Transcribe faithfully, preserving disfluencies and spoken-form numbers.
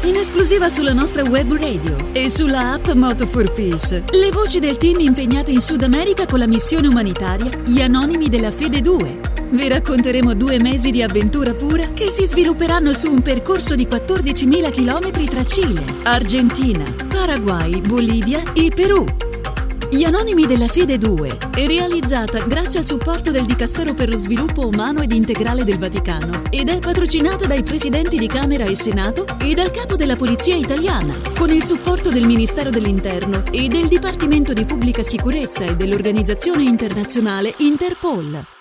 in esclusiva sulla nostra web radio e sulla app Moto for Peace. Le voci del team impegnate in Sud America con la missione umanitaria Gli Anonimi della Fede due. Vi racconteremo due mesi di avventura pura che si svilupperanno su un percorso di quattordicimila chilometri tra Cile, Argentina, Paraguay, Bolivia e Perù. Gli Anonimi della Fede due è realizzata grazie al supporto del Dicastero per lo Sviluppo Umano ed Integrale del Vaticano ed è patrocinata dai presidenti di Camera e Senato e dal capo della Polizia Italiana, con il supporto del Ministero dell'Interno e del Dipartimento di Pubblica Sicurezza e dell'organizzazione internazionale Interpol.